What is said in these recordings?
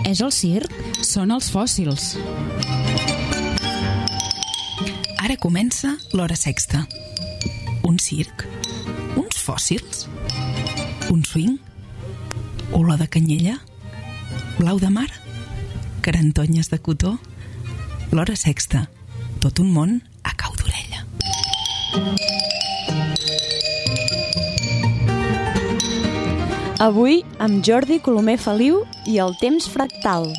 És el circ? Són els fòssils. Ara comença l'Hora Sexta. Un circ? Uns fòssils? Un swing? Olor de canyella? Blau de mar? Carantonyes de cotó? L'Hora Sexta. Tot un món a cau d'orella. Avui amb Jordi Colomer Feliu i el temps fractal.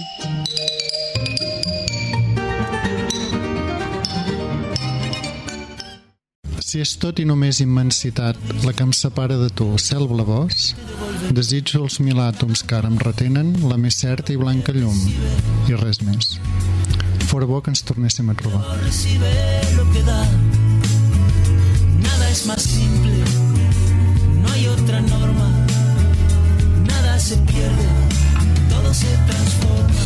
Si és tot i només immensitat la que em separa de tu, cel blavós, desitjo els 1000 àtoms que ara em retenen la més certa i blanca llum, i res més. Fora bo que ens tornéssim a trobar. Nada es más simple, no hay otra norma, nada se pierde, todo se transforma,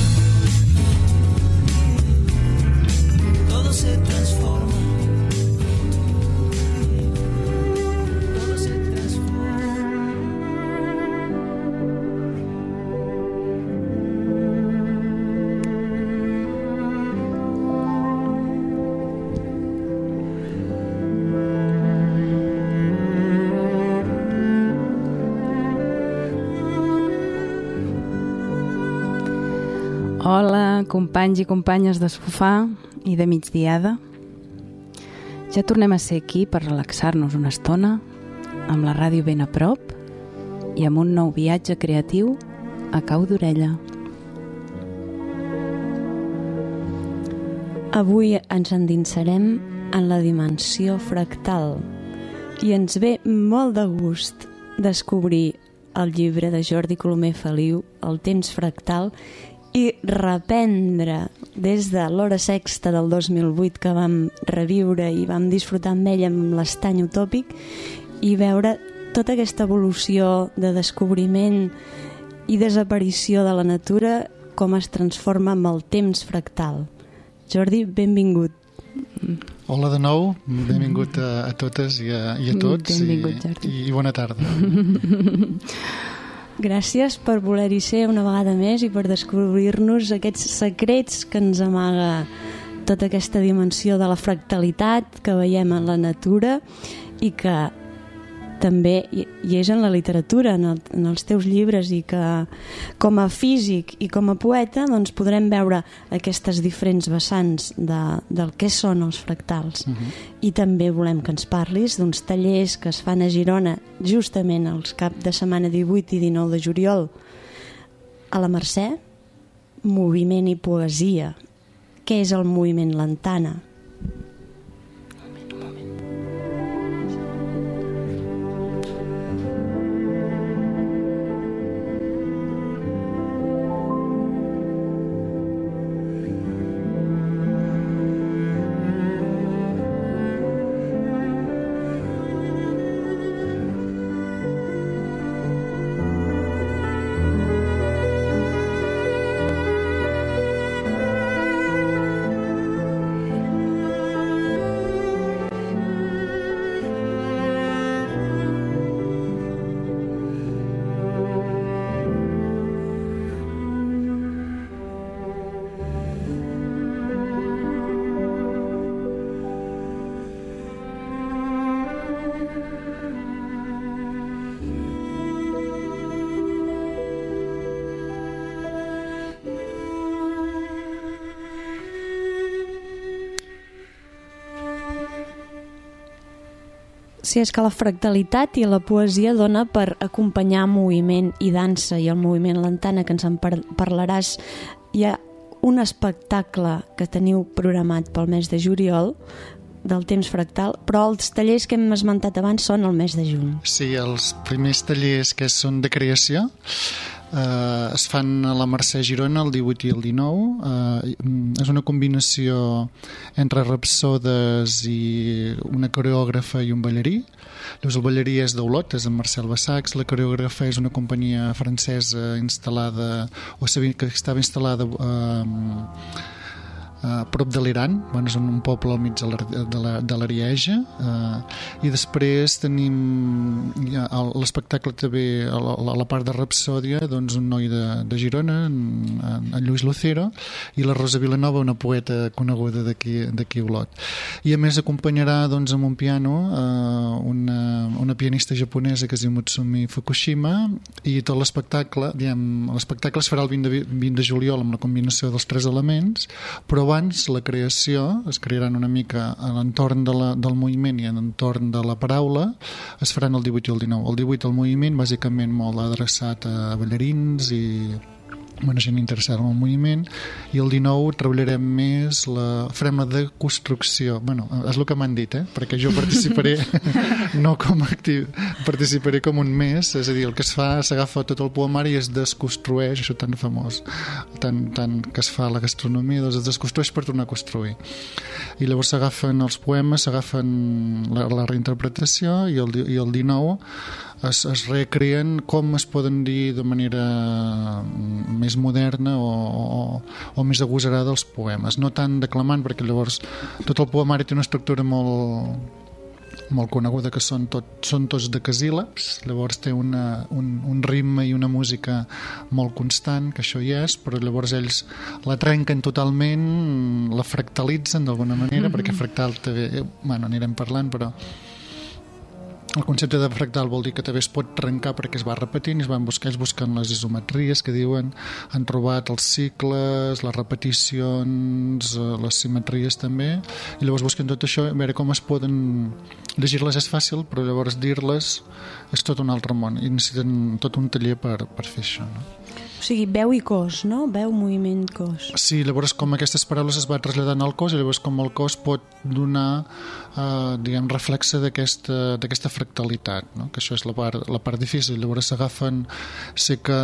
todo se transforma. Hola, companys i companyes de sofà i de migdiada. Ja tornem a ser aquí per relaxar-nos una estona amb la ràdio ben a prop i amb un nou viatge creatiu a cau d'orella. Avui ens endinsarem en la dimensió fractal i ens ve molt de gust descobrir el llibre de Jordi Colomer Feliu, El temps fractal, i reprendre des de l'Hora Sexta del 2008 que vam reviure i vam disfrutar amb ell amb l'estany utòpic i veure tota aquesta evolució de descobriment i desaparició de la natura com es transforma amb el temps fractal. Jordi, benvingut. Hola de nou, benvingut a totes i a tots. Benvingut, Jordi. I bona tarda. Gràcies per voler-hi ser una vegada més i per descobrir-nos aquests secrets que ens amaga tota aquesta dimensió de la fractalitat que veiem en la natura i que també hi és en la literatura, en els teus llibres, i que com a físic i com a poeta doncs podrem veure aquestes diferents vessants del que són els fractals. I també volem que ens parlis d'uns tallers que es fan a Girona justament els cap de setmana 18 i 19 de juliol a la Mercè. Moviment i poesia. Què és el moviment lantana? Sí, és que la fractalitat i la poesia dona per acompanyar moviment i dansa, i el moviment lantana, que ens en parlaràs. Hi ha un espectacle que teniu programat pel mes de juliol del temps fractal, però els tallers que hem esmentat abans són el mes de juny. Sí, els primers tallers que són de creació es fan a la Mercè Girona el 18 i el 19. És una combinació entre rapsodes i una coreògrafa i un ballarí. Llavors el ballarí és d'Olot, és en Marcel Bassacs. La coreògrafa és una companyia francesa instal·lada, o sabia que estava instal·lada prop de l'Iran, bueno, és un poble al mig de l'Arieja, i després tenim l'espectacle també a la part de Rapsòdia, doncs un noi de Girona, en Lluís Lucero, i la Rosa Vilanova, una poeta coneguda d'aquí a Olot. I a més acompanyarà doncs, amb un piano una pianista japonesa que es diu Mutsumi Fukushima, i tot l'espectacle es farà el 20 de juliol amb la combinació dels 3 elements, però abans la creació es crearan una mica a l'entorn del moviment i a l'entorn de la paraula, es faran el 18 i el 19. El 18 el moviment, bàsicament molt adreçat a ballarins i gent interessada en el moviment, i el 19 treballarem més farem la deconstrucció, és el que m'han dit, perquè jo participaré no com a actiu, participaré com un mes, és a dir, el que es fa, s'agafa tot el poemari i es desconstrueix, això tan famós, tant que es fa a la gastronomia, doncs es desconstrueix per tornar a construir, i llavors s'agafen els poemes, s'agafen la reinterpretació, i el 19 es recreen com es poden dir de manera més moderna o més agosarada els poemes, no tant declamant, perquè llavors tot el poemari té una estructura molt coneguda, que són tots decasíl·labs, llavors té un ritme i una música molt constant, que això hi és, però llavors ells la trenquen totalment, la fractalitzen d'alguna manera, perquè fractal també, anirem parlant, però el concepte de fractal vol dir que també es pot trencar perquè es va repetint, ells busquen les isometries que diuen, han trobat els cicles, les repeticions, les simetries també, i llavors busquen tot això, a veure com es poden llegir-les és fàcil, però llavors dir-les és tot un altre món i necessiten tot un taller per fer això, no? O sigui, veu i cos, no? Veu, moviment, cos. Sí, llavors com aquestes paraules es va traslladant al cos, i llavors com el cos pot donar reflexe d'aquesta fractalitat, no? Que això és la part difícil. Llavors s'agafen, sé que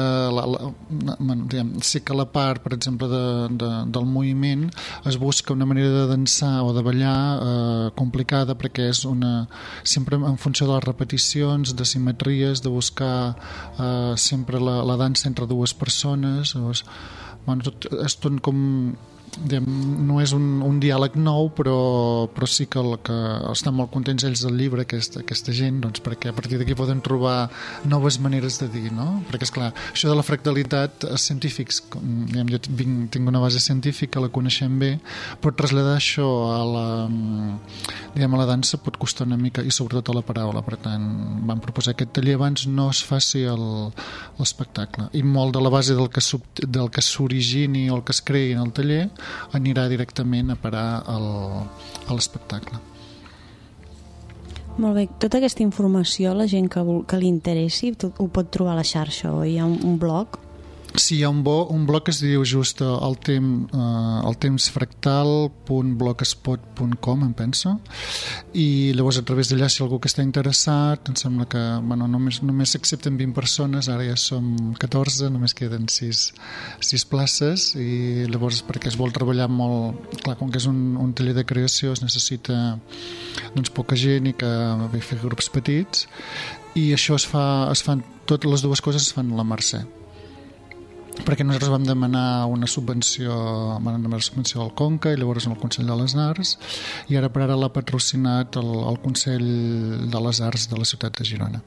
la part, per exemple, del moviment es busca una manera de dansar o de ballar complicada, perquè és sempre en funció de les repeticions, de simetries, de buscar sempre la dansa entre dues persones, és tot com no és un diàleg nou, però sí que estan molt contents ells del llibre, aquesta gent, doncs, perquè a partir d'aquí poden trobar noves maneres de dir, no? Perquè esclar, això de la fractalitat, els científics, jo tinc una base científica, la coneixem bé, però traslladar això a la dansa pot costar una mica, i sobretot a la paraula. Per tant, vam proposar aquest taller abans no es faci l'espectacle, i molt de la base del que s'origini o el que es creï en el taller anirà directament a parar a l'espectacle. Molt bé, tota aquesta informació, la gent que li interessi ho pot trobar a la xarxa, o hi ha un blog? Sí, hi ha un blog que es diu just eltemsfractal.blogspot.com, em penso, i llavors a través d'allà, si algú que està interessat, em sembla que només s'accepten 20 persones, ara ja som 14, només queden 6 places, i llavors perquè es vol treballar molt, clar, com que és un taller de creació es necessita poca gent i que fer grups petits, i això es fan totes les dues coses es fan a la Mercè, perquè nosaltres vam demanar una subvenció al Conca i llavors al Consell de les Arts, i ara per ara l'ha patrocinat el Consell de les Arts de la ciutat de Girona.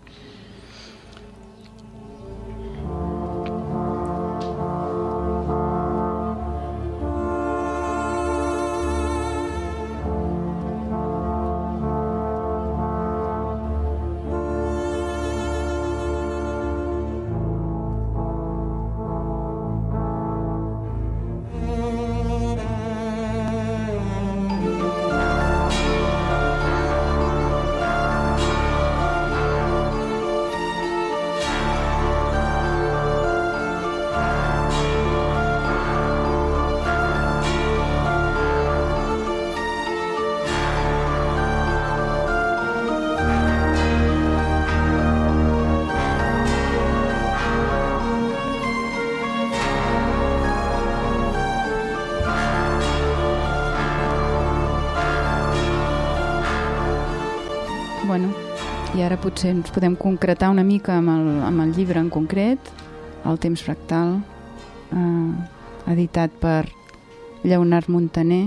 I ara potser ens podem concretar una mica amb el llibre en concret, El temps fractal, editat per Lleonard Montaner.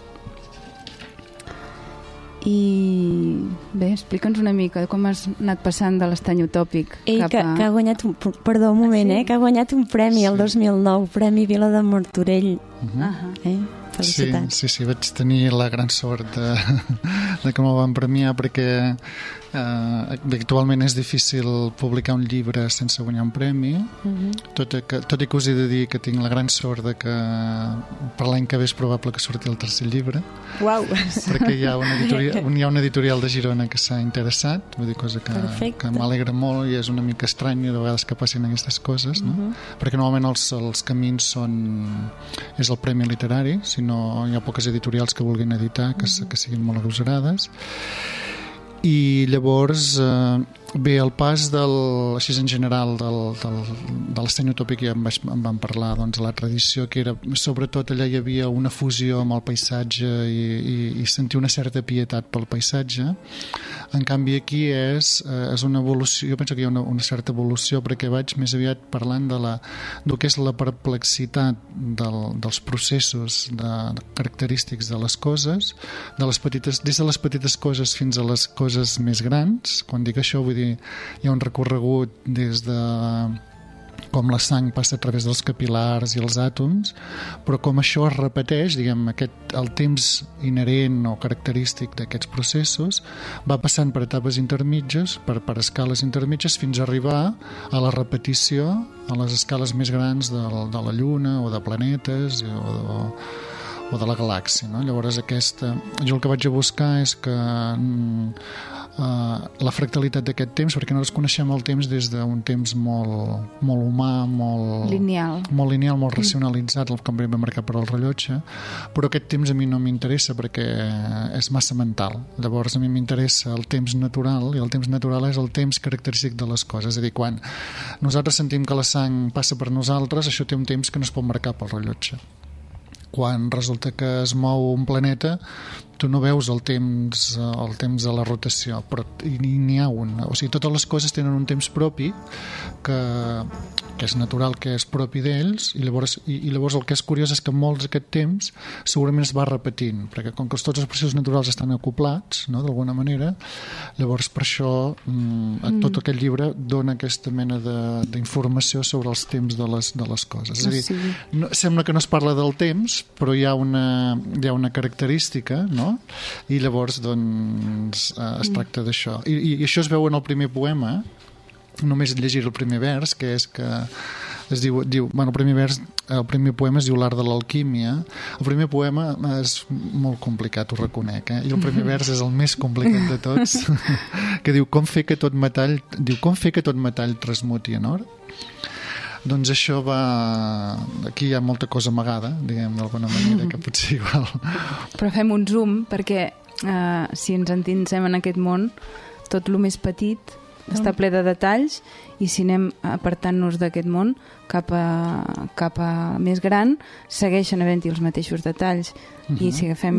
I bé, explica'ns una mica com has anat passant de l'estany utòpic cap que ha guanyat perdó un moment, que ha guanyat un premi el 2009, Premi Vila de Martorell. Felicitats. Sí, vaig tenir la gran sort de que me'l van premiar, perquè actualment és difícil publicar un llibre sense guanyar un premi, tot i que us he de dir que tinc la gran sort de que per l'any que ve és probable que surti el tercer llibre. Uau. Perquè hi ha una editorial de Girona que s'ha interessat, vull dir, cosa que m'alegra molt, i és una mica estrany de vegades que passin aquestes coses, no? Perquè normalment els camins és el premi literari, si no hi ha poques editorials que vulguin editar que siguin molt agosarades. I llavors bé, el pas així en general de l'estany utòpic ja en vam parlar, doncs la tradició que era, sobretot allà hi havia una fusió amb el paisatge i sentir una certa pietat pel paisatge. En canvi aquí és una evolució, jo penso que hi ha una certa evolució, perquè vaig més aviat parlant del que és la perplexitat dels processos característics de les coses, des de les petites coses fins a les coses més grans. Quan dic això vull dir hi ha un recorregut des de com la sang passa a través dels capil·lars i els àtoms, però com això es repeteix, diguem, el temps inherent o característic d'aquests processos va passant per etapes intermitges, per escales intermitges, fins a arribar a la repetició a les escales més grans de la Lluna o de planetes o de la galàxia, no? Llavors jo el que vaig a buscar és que la fractalitat d'aquest temps, perquè nosaltres coneixem el temps des d'un temps molt humà, molt lineal, molt racionalitzat, el canvi marcat per al rellotge, però aquest temps a mi no m'interessa perquè és massa mental. Llavors a mi m'interessa el temps natural, i el temps natural és el temps característic de les coses, és a dir, quan nosaltres sentim que la sang passa per nosaltres, això té un temps que no es pot marcar pel rellotge. Quan resulta que es mou un planeta, tu no veus el temps de la rotació, però n'hi ha un. O sigui, totes les coses tenen un temps propi que és natural, que és propi d'ells, i llavors el que és curiós és que molts d'aquest temps segurament es va repetint, perquè com que tots els processos naturals estan acoplats, no, d'alguna manera, llavors per això tot aquest llibre dona aquesta mena d'informació sobre els temps de les coses. És a dir, sembla que no es parla del temps, però hi ha una característica, no? I llavors doncs es tracta d'això, i això es veu en el primer poema. Només llegir el primer vers, que és que es diu bueno, el primer poema es diu L'art de l'alquímia. El primer poema és molt complicat, ho reconec, i el primer vers és el més complicat de tots, que diu com fer que tot metall transmuti en or. Doncs això aquí hi ha molta cosa amagada, diguem, d'alguna manera, que potser igual. Però fem un zoom, perquè si ens endinsem en aquest món, tot el més petit està ple de detalls, i si anem apartant-nos d'aquest món cap a més gran, segueixen havent-hi els mateixos detalls. I si agafem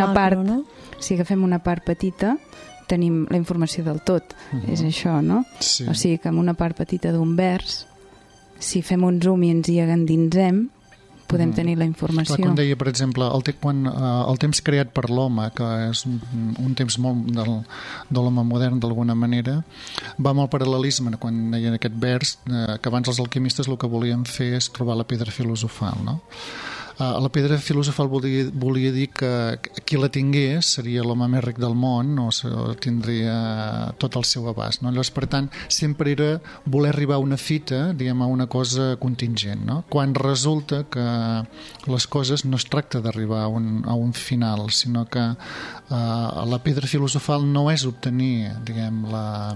si agafem una part petita, tenim la informació del tot. És això, no? Sí. O sigui que amb una part petita d'un vers, si fem un zoom i ens hi endinsem, podem tenir la informació. Clar, com deia, per exemple, el temps creat per l'home, que és un temps molt de l'home modern d'alguna manera, va amb el paral·lelisme, quan deia aquest vers, que abans els alquimistes el que volien fer és trobar la pedra filosofal, no? La pedra filosofal volia dir que qui la tingués seria l'home més ric del món, o tindria tot el seu abast, no? Llavors, per tant, sempre era voler arribar a una fita, diguem, a una cosa contingent, no? Quan resulta que les coses no es tracta d'arribar a un final, sinó que la pedra filosofal no és obtenir, diguem, la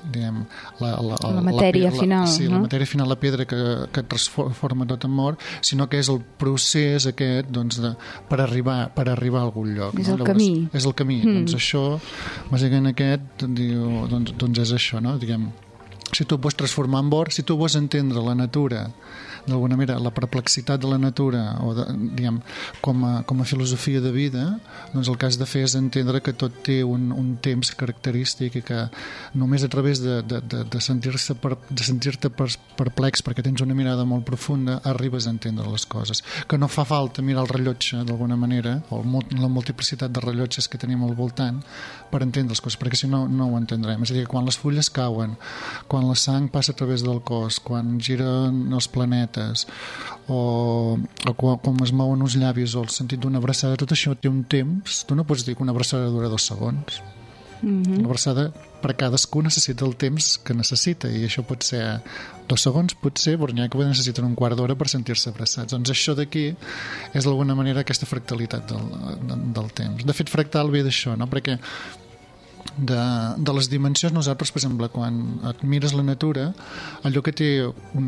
matèria final, no? La matèria final, la pedra que transforma tot en or, sinó que és el procés aquest, doncs, per arribar a algun lloc. És el camí. És el camí. Doncs això, bàsicament aquest, doncs és això, no? Diguem, si tu vols transformar en or, si tu vols entendre la natura, d'alguna manera, la perplexitat de la natura, o diguem, com a filosofia de vida, doncs el que has de fer és entendre que tot té un temps característic i que només a través de sentir-te perplex perquè tens una mirada molt profunda arribes a entendre les coses. Que no fa falta mirar el rellotge, d'alguna manera, o la multiplicitat de rellotges que tenim al voltant per entendre les coses, perquè si no, no ho entendrem. És a dir, quan les fulles cauen, quan la sang passa a través del cos, quan giren els planetes, o com es mouen els llavis, o el sentit d'una abraçada, tot això té un temps. Tu no pots dir que una abraçada dura 2 segons. Una abraçada per cadascú necessita el temps que necessita, i això pot ser 2 segons, potser, però n'hi ha que necessiten un quart d'hora per sentir-se abraçats. Doncs això d'aquí és d'alguna manera aquesta fractalitat del temps. De fet, fractal ve d'això, no? Perquè de les dimensions, nosaltres, per exemple, quan et mires la natura, allò que té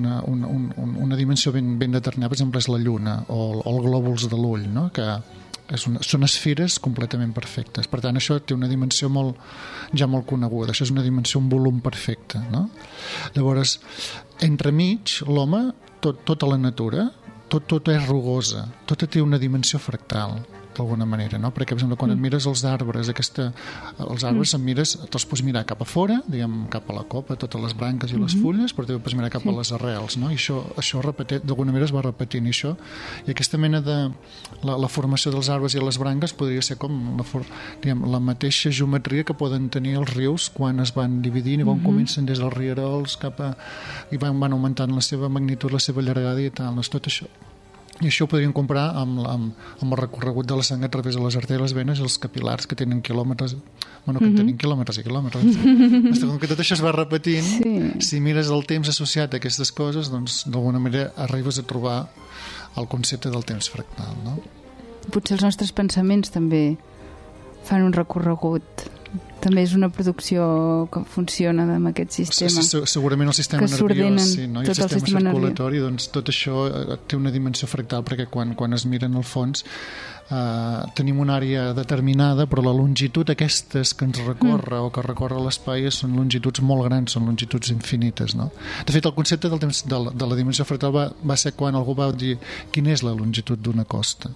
una dimensió ben determinada, per exemple, és la lluna o el glòbuls de l'ull, no? Que són esferes completament perfectes. Per tant, això té una dimensió ja molt coneguda. Això és una dimensió, un volum perfecte, no? Llavors, entremig, l'home, tota la natura, tot és rugosa, tot té una dimensió fractal, d'alguna manera, no? Perquè, per exemple, quan et mires els arbres, els arbres te'ls pots mirar cap a fora, diguem, cap a la copa, totes les branques i les fulles, però també pots mirar cap a les arrels, no? I això d'alguna manera es va repetint, i aquesta mena de la formació dels arbres i les branques podria ser com la mateixa geometria que poden tenir els rius quan es van dividint i quan comencen des dels rierols i van augmentant la seva magnitud, la seva llargada i tal, doncs tot això. I això ho podríem comparar amb el recorregut de la sang a través de les artèries, les venes i els capil·lars que tenen quilòmetres, tenen quilòmetres i quilòmetres. Com que tot això es va repetint, si mires el temps associat a aquestes coses, doncs d'alguna manera arribes a trobar el concepte del temps fractal, no? Potser els nostres pensaments també fan un recorregut. També és una producció que funciona amb aquest sistema. Segurament el sistema nerviós, i el sistema circulatori, doncs tot això té una dimensió fractal, perquè quan es mira en el fons tenim una àrea determinada, però la longitud aquestes que ens recorre o que recorre l'espai són longituds molt grans, són longituds infinites, no? De fet, el concepte del temps, de la dimensió fractal va ser quan algú va dir quina és la longitud d'una costa.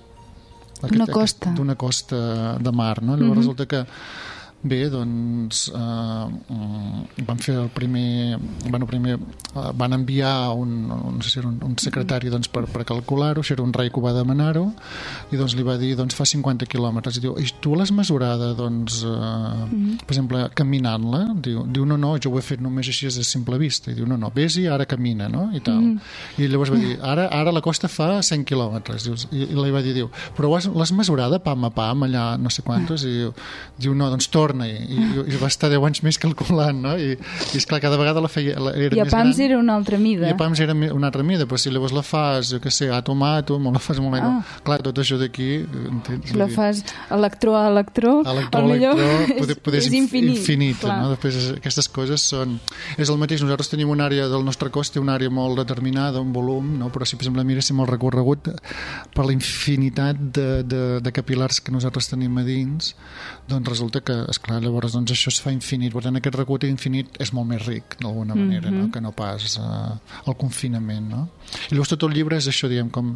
D'una costa de mar, no? Llavors resulta que doncs van fer el primer van enviar no sé si era un secretari per calcular-ho, si era un rei que ho va demanar-ho, i doncs li va dir fa 50 quilòmetres, i diu, i tu l'has mesurada per exemple caminant-la? Diu no, jo ho he fet només així a simple vista, i diu no, vés i ara camina, no? I tal. I llavors va dir, ara la costa fa 100 quilòmetres, i li va dir, però l'has mesurada pam a pam allà no sé quantos, i diu no, doncs torna, i va estar 10 anys més calculant, no? I esclar, cada vegada la feia era i a pams era una altra mida. I a pams era una altra mida, però si llavors la fas, jo què sé, àtom a àtom, o la fas molt menys, clar, tot això d'aquí si la fas electró a electró, el millor és infinit, no? Després aquestes coses és el mateix, nosaltres tenim una àrea del nostre cos, té una àrea molt determinada, un volum, no? Però si per exemple miréssim el recorregut per la infinitat de capil·lars que nosaltres tenim a dins, doncs resulta que, esclar, llavors això es fa infinit. Per tant, aquest recorregut infinit és molt més ric, d'alguna manera, no? Que no pas el confinament, no? I llavors tot el llibre és això, diguem, com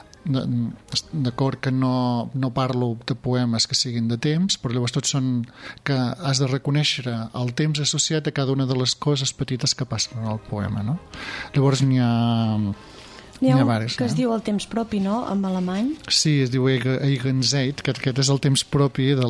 d'acord que no parlo de poemes que siguin de temps, però llavors tots són que has de reconèixer el temps associat a cada una de les coses petites que passen en el poema, no? Llavors n'hi ha un que es diu el temps propi, no?, en alemany. Sí, es diu Eigenzeit, que aquest és el temps propi de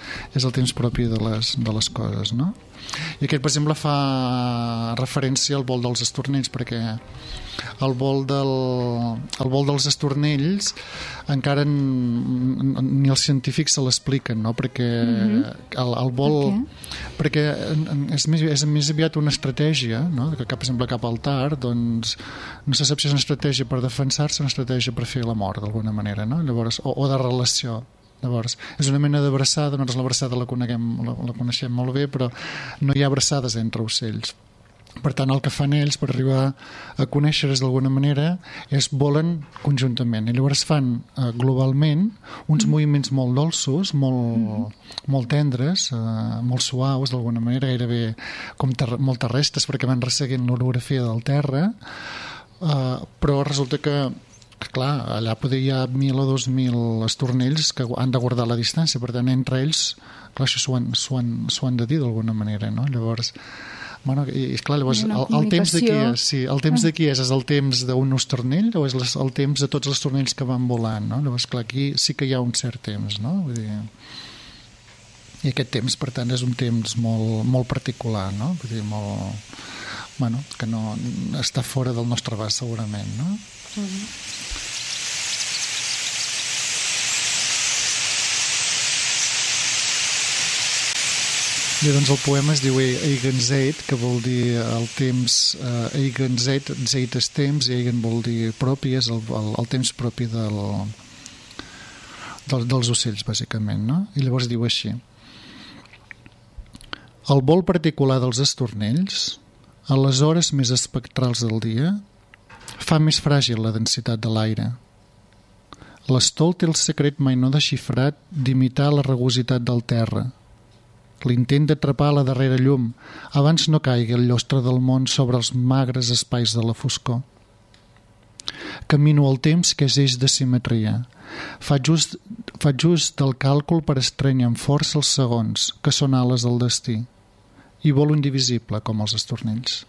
les coses, no? I aquest, per exemple, fa referència al vol dels estornells, perquè el vol dels estornells encara ni els científics se l'expliquen, no? Perquè el vol... Perquè és més aviat una estratègia, no? Que, per exemple, cap al tard, doncs no se sap si és una estratègia per defensar-se o una estratègia per fer la mort, d'alguna manera, no? Llavors, o de relació. Llavors, és una mena d'abraçada, nosaltres l'abraçada la coneixem molt bé, però no hi ha abraçades entre ocells. Per tant, el que fan ells per arribar a conèixer-es d'alguna manera és volen conjuntament i llavors fan globalment uns moviments molt dolços, molt tendres, molt suaus d'alguna manera, gairebé com molt terrestres perquè van resseguint l'orografia del terra, però resulta que clar, allà poder hi ha 1.000 o 2.000 estornells que han de guardar la distància, per tant entre ells clar, això s'ho han de dir d'alguna manera, no? Llavors bueno, i clar, llavors el temps de qui és? Sí, el temps de qui és? És el temps d'un estornell o és el temps de tots els estornells que van volant, no? Llavors, clar, aquí sí que hi ha un cert temps, no? Vull dir, i aquest temps, per tant, és un temps molt particular, no? Vull dir, bueno, que no està fora del nostre abast, segurament, no? I doncs el poema es diu Eigenzeit, que vol dir el temps, Eigenzeit, Zeit és temps, i Eigen vol dir propi, és el temps propi dels ocells, bàsicament, no? I llavors diu així: el vol particular dels estornells, a les hores més espectrals del dia, fa més fràgil la densitat de l'aire. L'estol té el secret mai no desxifrat d'imitar la rugositat del terra, l'intent d'atrapar la darrera llum abans no caigui el llostre del món sobre els magres espais de la foscor. Camino el temps que és eix de simetria. Faig just del càlcul per estrènyer amb força els segons, que són ales del destí, i volo indivisible com els estornells.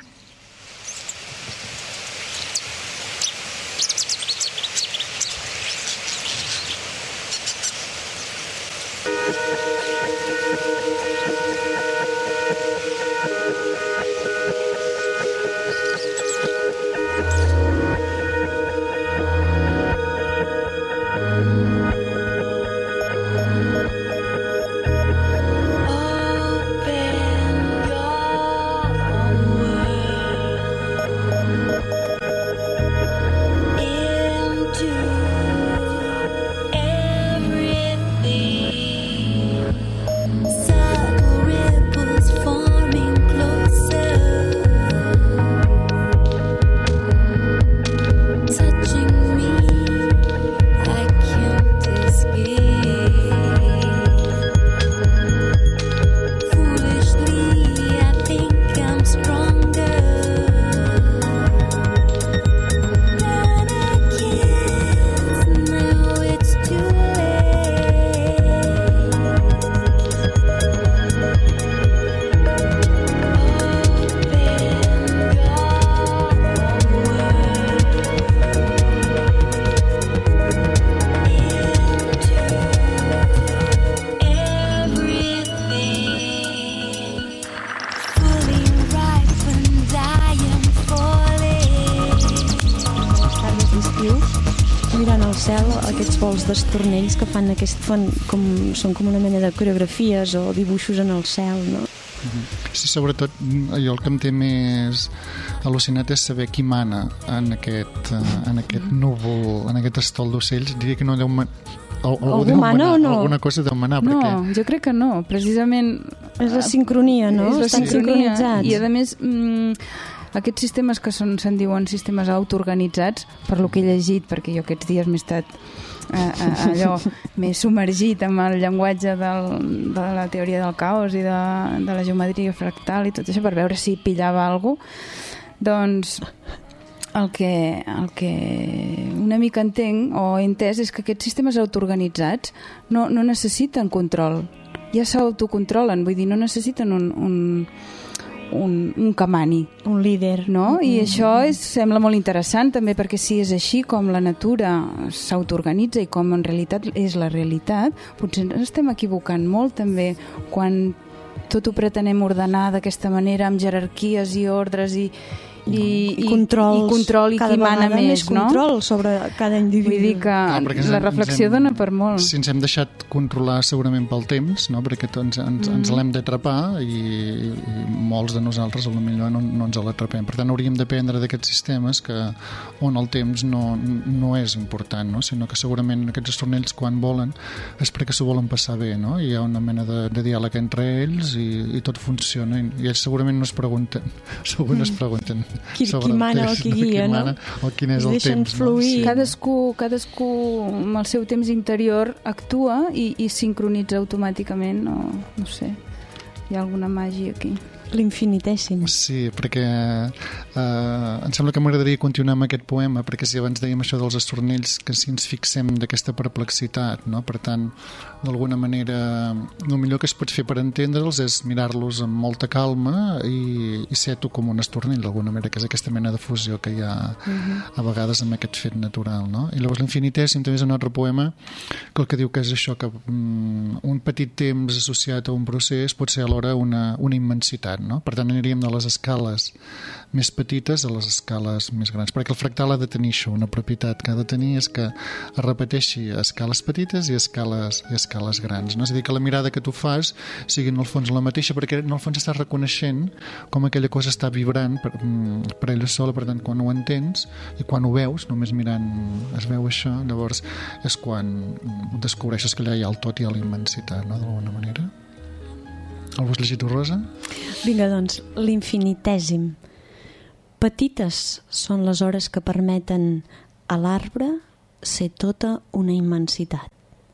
Vols d'estornells que fan són com una mena de coreografies o dibuixos en el cel, no? Sí, sobretot jo el que em té més al·lucinat és saber qui mana en aquest núvol, en aquest estol d'ocells. Diria que no deu algú mana o no? Alguna cosa deu manar, no, perquè... jo crec que no, precisament és la sincronia, no? Estan sincronitzats i a més aquests sistemes que se'n diuen sistemes autoorganitzats, per lo que he llegit, perquè jo aquests dies m'he estat allò més submergit amb el llenguatge de la teoria del caos i de la geometria fractal i tot això per veure si pillava alguna cosa. Doncs el que una mica entenc o he entès és que aquests sistemes autoorganitzats no necessiten control, ja s'autocontrolen, vull dir, no necessiten un que mani, un líder, no? I això sembla molt interessant també, perquè si és així com la natura s'autoorganitza i com en realitat és la realitat, potser ens estem equivocant molt també quan tot ho pretenem ordenar d'aquesta manera amb jerarquies i ordres i i control i qui mana més, no? Control sobre cada individu. Vull dir que la reflexió dona per molt. Si ens hem deixat controlar segurament pel temps, no? Perquè ens l'hem d'atrapar i molts de nosaltres potser no ens l'atrapem. Per tant, hauríem d'aprendre d'aquests sistemes on el temps no és important, no? Sinó que segurament aquests estornells quan volen és perquè s'ho volen passar bé, no? Hi ha una mena de diàleg entre ells i tot funciona i ells segurament no es pregunten qui mana o qui guia, no? O quin és el temps, fluir. No? Cadascú amb el seu temps interior actua i sincronitza automàticament, no sé, hi ha alguna màgia aquí. L'infinitèsim. Sí, perquè em sembla que m'agradaria continuar amb aquest poema, perquè si abans dèiem això dels estornells, que si ens fixem d'aquesta perplexitat, no? Per tant, d'alguna manera, el millor que es pot fer per entendre'ls és mirar-los amb molta calma i ser tu com un estornell, d'alguna manera, que és aquesta mena de fusió que hi ha a vegades amb aquest fet natural, no? I llavors l'infinitèsim també és un altre poema que el que diu que és això, que un petit temps associat a un procés pot ser alhora una immensitat, no? Per tant, aniríem de les escales més petites a les escales més grans, perquè el fractal ha de tenir això, una propietat que ha de tenir és que es repeteixi a escales petites i a escales grans, no? És a dir, que la mirada que tu fas sigui en el fons la mateixa, perquè en el fons estàs reconeixent com aquella cosa està vibrant per ella sola, per tant, quan ho entens i quan ho veus, només mirant es veu això, llavors és quan descobreixes que allà hi ha el tot i la immensitat, no? D'alguna manera. El vols llegir tu, Rosa? Vinga, doncs, l'infinitèsim. Petites són les hores que permeten a l'arbre ser tota una immensitat.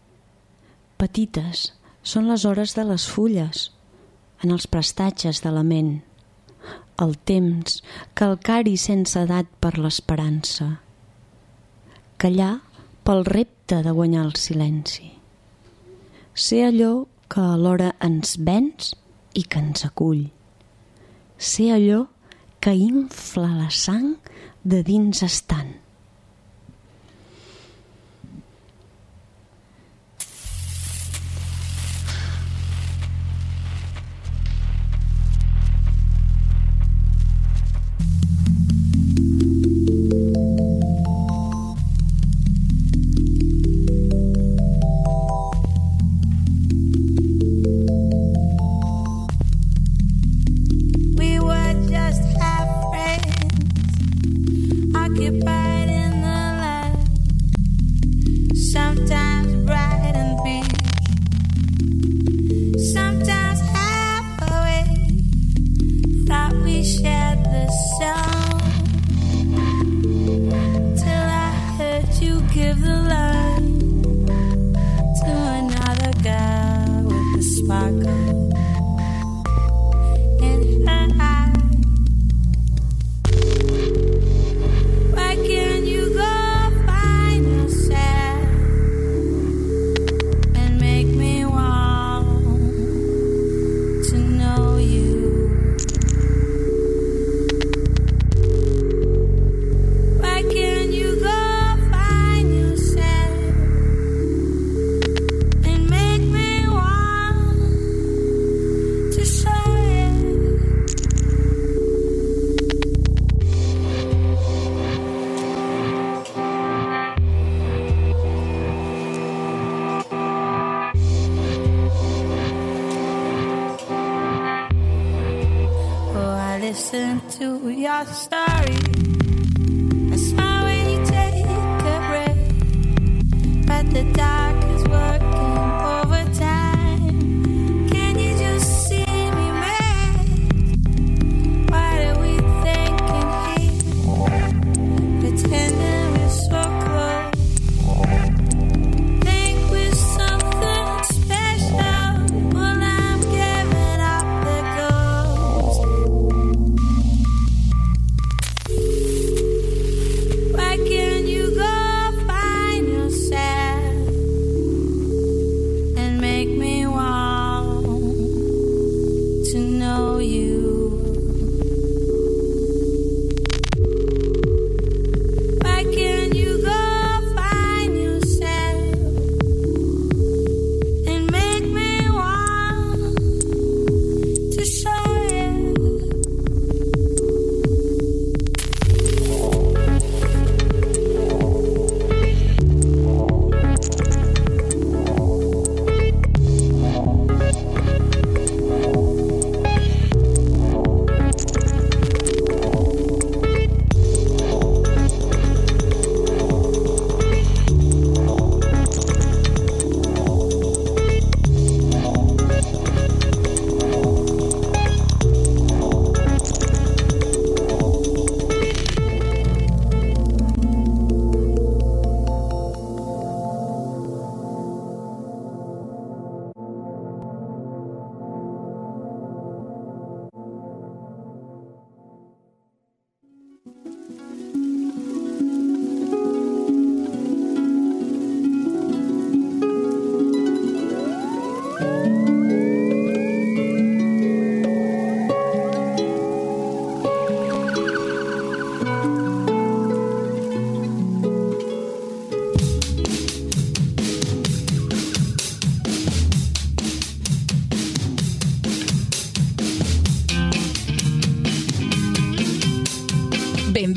Petites són les hores de les fulles, en els prestatges de la ment, el temps, calcari sense edat per l'esperança, callar pel repte de guanyar el silenci, ser allò que alhora ens venç i que ens acull, ser allò que infla la sang de dins estant. Listen to your story. I smile when you take a break, but the dark is working overtime. Can you just see me mad? What are we thinking here? Pretending we're so close. Think we're something special. Well, I'm giving up the ghost. Why can't you go find yourself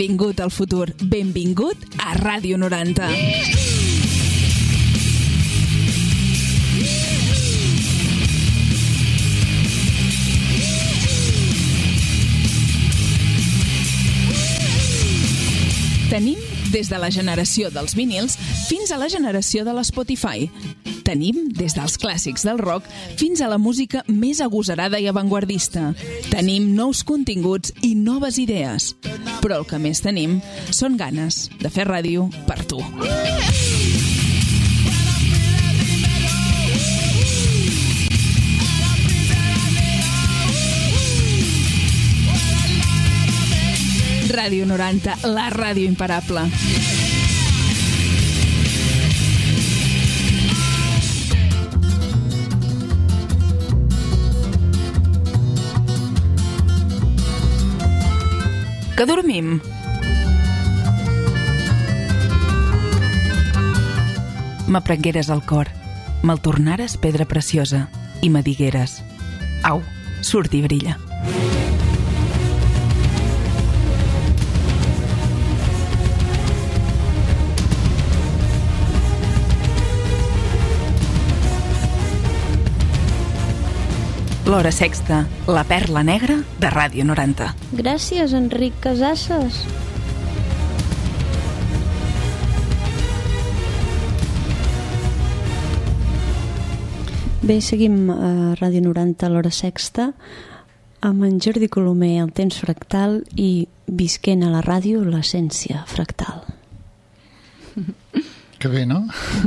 Benvingut al futur. Benvingut a Ràdio 90. Tenim des de la generació dels vinils fins a la generació de l'Spotify. Tenim des dels clàssics del rock fins a la música més agosarada i avantguardista. Tenim nous continguts i noves idees. Però el que més tenim són ganes de fer ràdio per tu. Ràdio 90, la ràdio imparable. Que dormim? M'aprengueres al cor, me'l tornares pedra preciosa i me digueres: au, surt i brilla. L'Hora Sexta, la perla negra de Ràdio 90. Gràcies, Enric Casasses. Bé, seguim a Ràdio 90, l'Hora Sexta, amb en Jordi Colomer, el temps fractal, i visquent a la ràdio l'essència fractal. Que bé, no?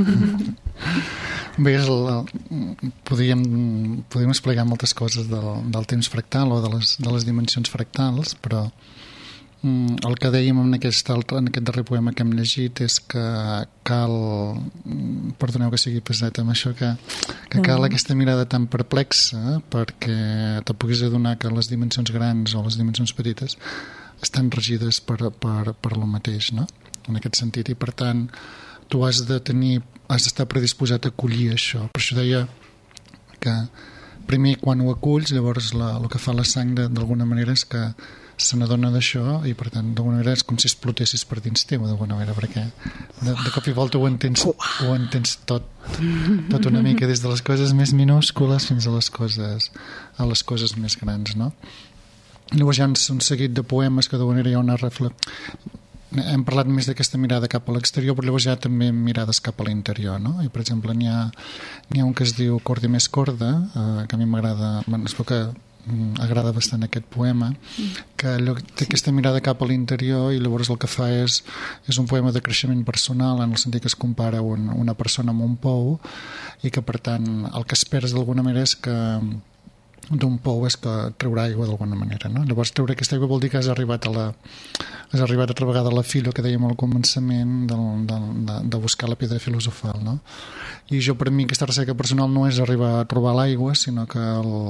Bé, podríem explicar moltes coses del temps fractal o de les dimensions fractals, però el que dèiem en aquest darrer poema que hem llegit és que cal, perdoneu que sigui pesat amb això, que cal aquesta mirada tan perplexa perquè te puguis adonar que les dimensions grans o les dimensions petites estan regides per lo mateix, no? En aquest sentit, i per tant tu has d'estar predisposat a acollir això. Per això deia que primer quan ho aculls, llavors el que fa la sang d'alguna manera és que se n'adona d'això i per tant d'alguna manera és com si explotessis per dins teu d'alguna manera, perquè de cop i volta ho entens tot una mica, des de les coses més minúscules fins a les coses més grans, no? Llavors hi ha un seguit de poemes que d'alguna manera hi ha una reflexió. Hem parlat més d'aquesta mirada cap a l'exterior, però llavors hi ha també mirades cap a l'interior, no? I per exemple n'hi ha un que es diu Corda i més corda, que a mi m'agrada, es veu que agrada bastant aquest poema, que té aquesta mirada cap a l'interior i llavors el que fa és un poema de creixement personal, en el sentit que es compara una persona amb un pou i que per tant el que esperes d'alguna manera és que d'un pou és que treurà aigua d'alguna manera, no? Llavors treure aquesta aigua vol dir que has arribat altra vegada a la filo que dèiem al començament de buscar la pedra filosofal, no? I jo, per mi, aquesta recerca personal no és arribar a trobar l'aigua, sinó que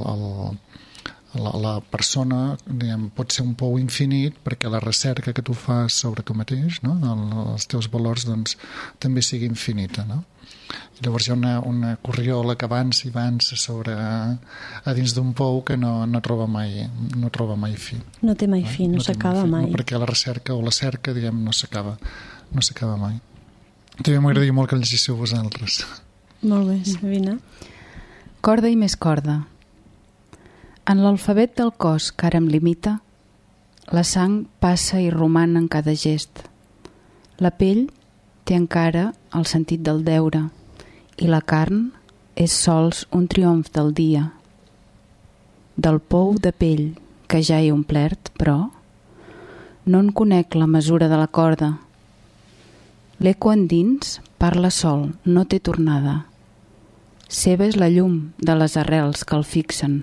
la persona, diguem, pot ser un pou infinit perquè la recerca que tu fas sobre tu mateix, no? Els teus valors, doncs, també sigui infinita, no? I llavors hi ha una corriola que avança i avança a dins d'un pou que no troba mai fi. No té mai fi, no s'acaba mai. No, perquè la recerca o la cerca, diguem, no s'acaba mai. També m'agradaria molt que el llegíssiu vosaltres. Molt bé, Sabina. Corda i més corda. En l'alfabet del cos que ara em limita, la sang passa i roman en cada gest. La pell té encara el sentit del deure i la carn és sols un triomf del dia. Del pou de pell que ja he omplert, però, no en conec la mesura de la corda. L'eco endins parla sol, no té tornada. Seva és la llum de les arrels que el fixen.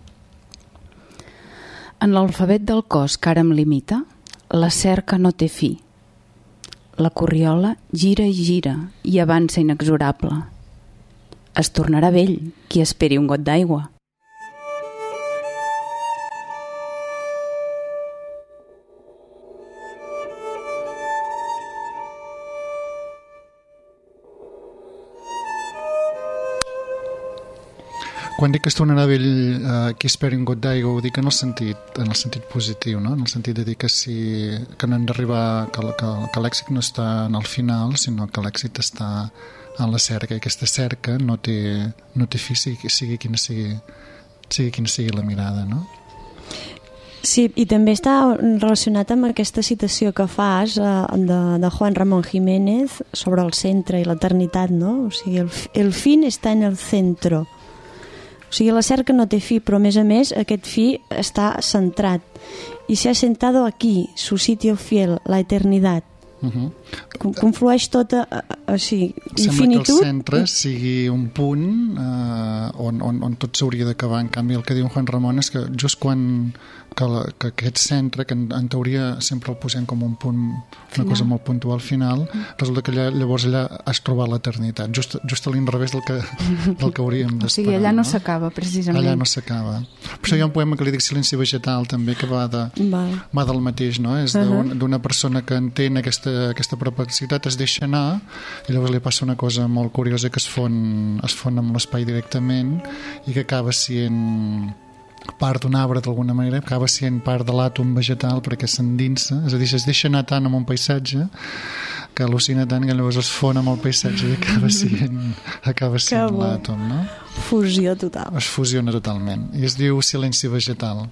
En l'alfabet del cos que ara em limita, la cerca no té fi. La corriola gira i gira i avança inexorable. Es tornarà vell qui esperi un got d'aigua. Quan dic que es tornarà vell qui esperi un got d'aigua, ho dic en el sentit positiu, no? En el sentit de dir que que no hem d'arribar, que l'èxit no està en el final, sinó que l'èxit està en la cerca, i aquesta cerca no té fi, sigui quina sigui la mirada, no? Sí, i també està relacionat amb aquesta citació que fas de Juan Ramón Jiménez sobre el centre i l'eternitat, no? O sigui, el fin està en el centro. O sigui, la cerca no té fi, però a més aquest fi està centrat. I se ha sentado aquí, su sitio fiel, la eternidad. Conflueix tot així, infinitud. Sembla que el centre sigui un punt on tot s'hauria d'acabar. En canvi, el que diu Juan Ramon és que just quan que aquest centre, que en teoria sempre el posem com un punt, una cosa molt puntual final, resulta que llavors allà has trobat l'eternitat, just a l'inrevés del que hauríem d'esperar. O sigui, allà no s'acaba, precisament. Allà no s'acaba. Per això hi ha un poema que li dic Silenci vegetal, també, que va del mateix, no? És d'una persona que entén aquesta perplexitat, es deixa anar, i llavors li passa una cosa molt curiosa, que es fon amb l'espai directament, i que acaba sent part d'un arbre d'alguna manera, acaba sent part de l'àtom vegetal perquè s'endinsa, és a dir, es deixa anar tant amb un paisatge que al·lucina tant que llavors es fon amb el paisatge i acaba sent l'àtom, no? Fusió total. Es fusiona totalment, i es diu Silenci vegetal.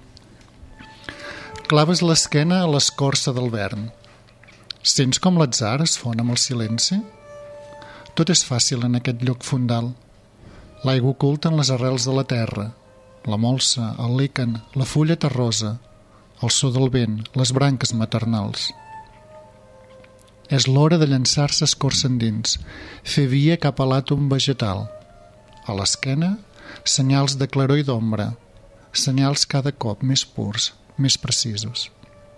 Claves l'esquena a l'escorça del vern. Sents com l'atzar es fon amb el silenci? Tot és fàcil en aquest lloc fondal. L'aigua oculta en les arrels de la terra, la molsa, el líquen, la fulla terrosa, el so del vent, les branques maternals. És l'hora de llançar-se escorça endins, fer via cap a l'àtom vegetal. A l'esquena, senyals de claror i d'ombra, senyals cada cop més purs, més precisos.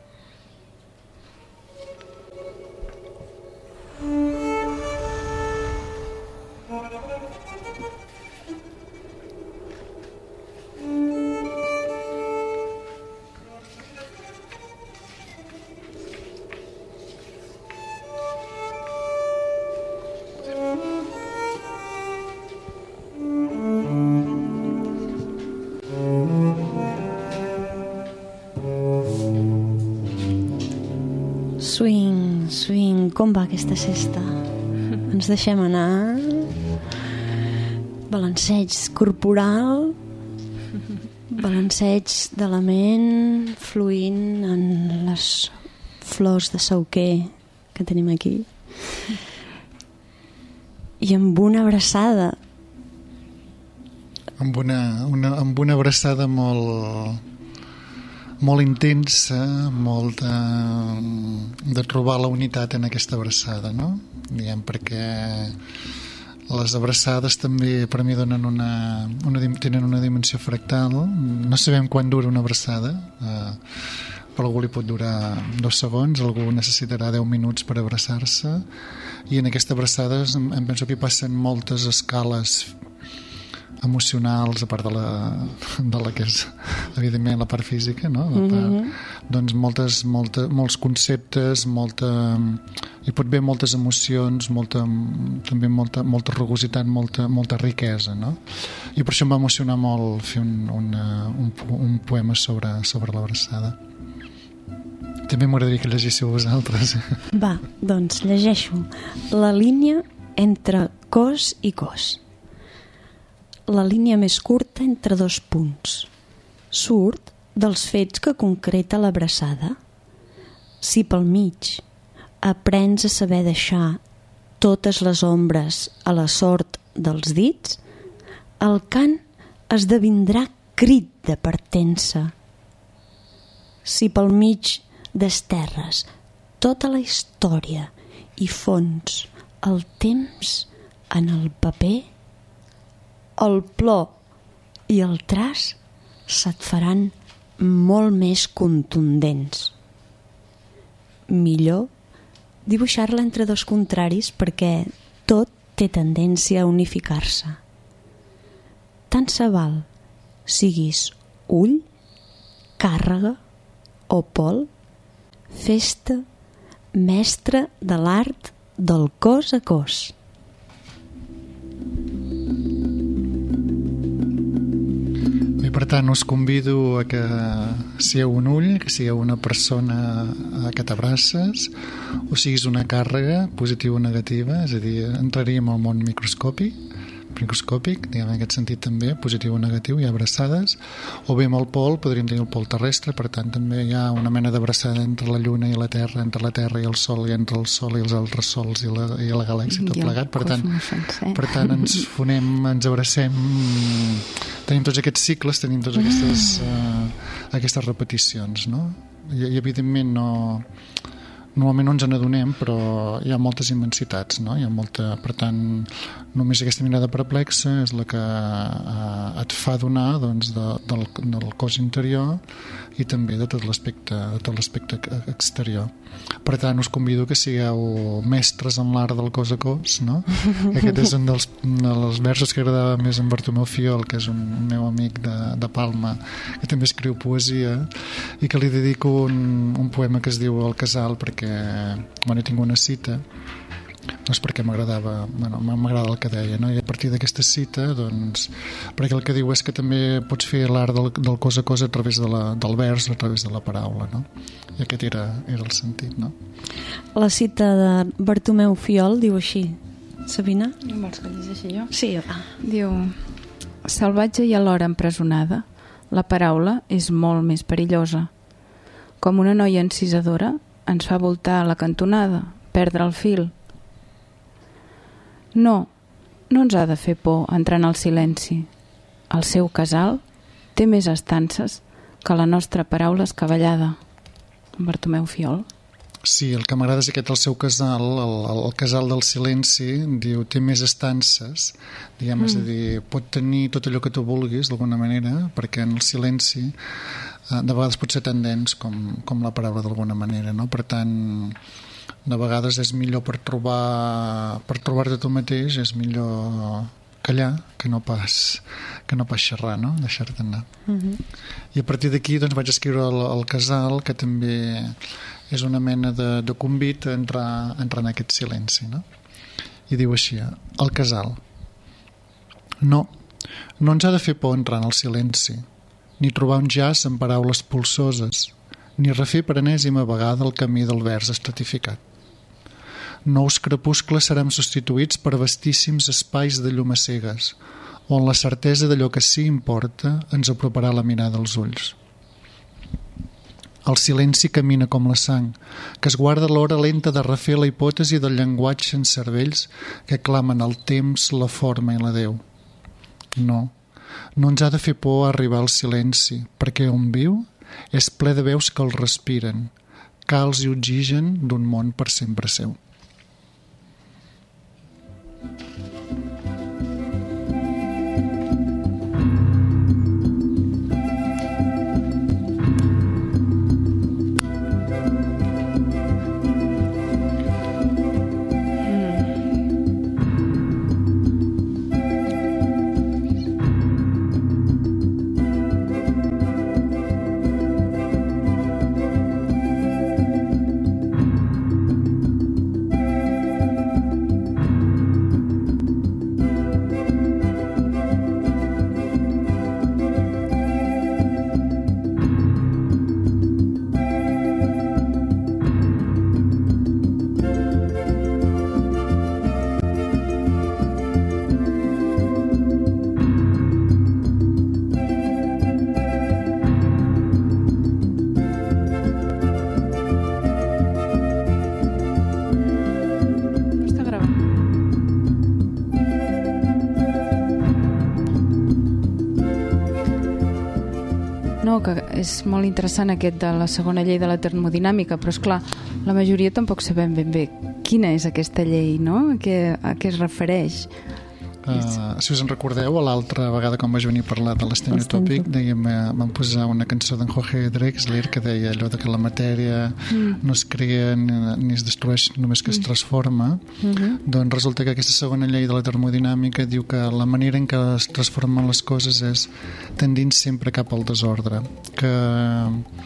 Swing, com va aquesta cesta? Ens deixem anar? Balanceig corporal, balanceig de la ment, fluint en les flors de sauquer que tenim aquí. I amb una abraçada. Amb una abraçada molt intensa, molt de trobar la unitat en aquesta abraçada, no? Diguem, perquè les abraçades també per mi tenen una dimensió fractal. No sabem quan dura una abraçada, per algú li pot durar 2 segons, algú necessitarà 10 minuts per abraçar-se, i en aquesta abraçada em penso que hi passen moltes escales emocionals, a part de la que és evidentment la part física, no? Doncs molts conceptes, hi pot haver moltes emocions, també molta rugositat, molta riquesa, no? I per això em va emocionar molt fer un poema sobre l'abraçada. També m'agradaria que llegíssiu vosaltres. Va, doncs llegeixo. La línia entre cos i cos. La línia més curta entre 2 punts. Surt dels fets que concreta l'abraçada. Si pel mig aprens a saber deixar totes les ombres a la sort dels dits, el cant esdevindrà crit de partença. Si pel mig desterres tota la història i fons el temps en el paper, el plor i el traç se't faran molt més contundents. Millor dibuixar-la entre 2 contraris perquè tot té tendència a unificar-se. Tant se val siguis ull, càrrega o pol, festa, mestre de l'art del cos a cos. tant, us convido a que sigueu un ull, que sigueu una persona que t'abraces, o siguis una càrrega positiva o negativa, és a dir, entraríem al món microscòpic, diguem en aquest sentit també, positiu o negatiu, hi ha abraçades, o bé amb el pol, podríem tenir el pol terrestre, per tant també hi ha una mena d'abraçada entre la Lluna i la Terra, entre la Terra i el Sol, i entre el Sol i els altres sols i la galàxia, tot plegat, per tant ens fonem, ens abracem, tenim tots aquests cicles, tenim totes aquestes repeticions, no? I evidentment normalment no ens n'adonem, però hi ha moltes immensitats, no? Hi ha molta, per tant, només aquesta mirada perplexa és la que et fa donar, doncs, del cos interior i també de tot l'aspecte exterior. Per tant, us convido que sigueu mestres en l'art del cos a cos, no? Aquest és un dels versos que agradava més en Bartomeu Fiol, que és un meu amic de Palma, que també escriu poesia, i que li dedico un poema que es diu El Casal, perquè he tingut una cita, doncs perquè m'agrada el que deia, no? I a partir d'aquesta cita, doncs, perquè el que diu és que també pots fer l'art del cos a cos a través del vers, a través de la paraula, no? I aquest era el sentit, no? La cita de Bartomeu Fiol diu així, Sabina? Vols que llegeixi jo? Sí. Diu: salvatge i alhora empresonada, la paraula és molt més perillosa. Com una noia encisadora ens fa voltar a la cantonada, perdre el fil. No ens ha de fer por entrar en el silenci. El seu casal té més estances que la nostra paraula escabellada. Bartomeu Fiol. Sí, el que m'agrada és aquest, el seu casal, el casal del silenci, diu, té més estances, diguem, és a dir, pot tenir tot allò que tu vulguis, d'alguna manera, perquè en el silenci de vegades pot ser tan dens com la paraula d'alguna manera, no? Per tant, de vegades és millor per trobar-te tu mateix, és millor callar que no pas xerrar, no? Deixar-te anar. I a partir d'aquí doncs, vaig escriure el Casal, que també és una mena de convit a entrar en aquest silenci, no? I diu així, el Casal: no ens ha de fer por entrar en el silenci, ni trobar un jazz amb paraules pulsoses, ni refer per enèsima vegada el camí del vers estratificat. Nous crepuscles seran substituïts per vastíssims espais de llum a cegues, on la certesa d'allò que sí importa ens aproparà la mirada als ulls. El silenci camina com la sang, que es guarda l'hora lenta de refer la hipòtesi del llenguatge en cervells que clamen el temps, la forma i la Déu. No ens ha de fer por arribar al silenci, perquè on viu és ple de veus que el respiren, calç i oxigen d'un món per sempre seu. Que és molt interessant aquest de la segona llei de la termodinàmica, però és clar, la majoria tampoc sabem ben bé quina és aquesta llei, no? A què es refereix. Si us en recordeu, l'altra vegada quan vaig venir a parlar de l'estereotòpic, vam posar una cançó d'en Jorge Drexler que deia allò de que la matèria no es crea ni es destrueix, només que es transforma. Doncs resulta que aquesta segona llei de la termodinàmica diu que la manera en què es transformen les coses és tendint sempre cap al desordre, que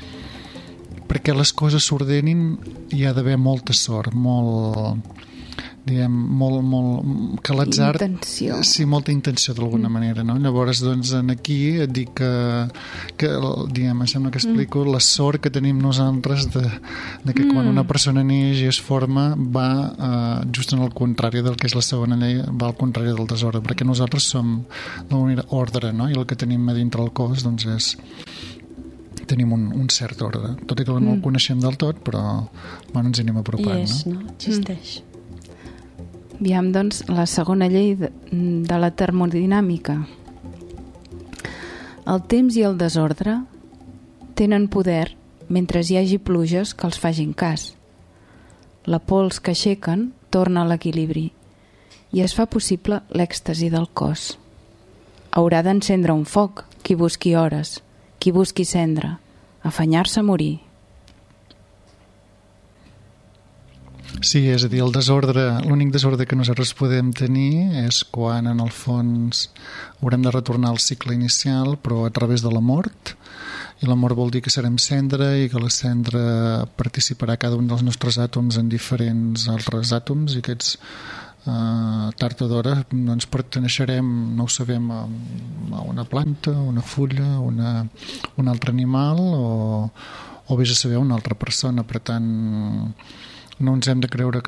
perquè les coses s'ordenin hi ha d'haver molta sort, diguem, molt que l'atzar... Intenció. Sí, molta intenció d'alguna manera, no? Llavors, doncs, aquí et dic que diguem, em sembla que explico la sort que tenim nosaltres de que quan una persona neix i es forma va just en el contrari del que és la segona llei, va al contrari del desordre, perquè nosaltres som d'alguna manera ordre, no? I el que tenim a dintre el cos, doncs, tenim un cert ordre, tot i que no el coneixem del tot, però bueno, ens hi anem apropant. No? Existeix. Aviam, doncs, la segona llei de la termodinàmica. El temps i el desordre tenen poder mentre hi hagi pluges que els facin cas. La pols que aixequen torna a l'equilibri i es fa possible l'èxtasi del cos. Haurà d'encendre un foc qui busqui hores, qui busqui cendra, afanyar-se a morir. Sí, és a dir, l'únic desordre que nosaltres podem tenir és quan en el fons haurem de retornar al cicle inicial, però a través de la mort, i la mort vol dir que serem cendra i que la cendra participarà cada un dels nostres àtoms en diferents altres àtoms, i aquests tard o d'hora doncs perteneixerem, no ho sabem, a una planta, una fulla, un altre animal o vés a saber una altra persona. Per tant, no ens hem de creure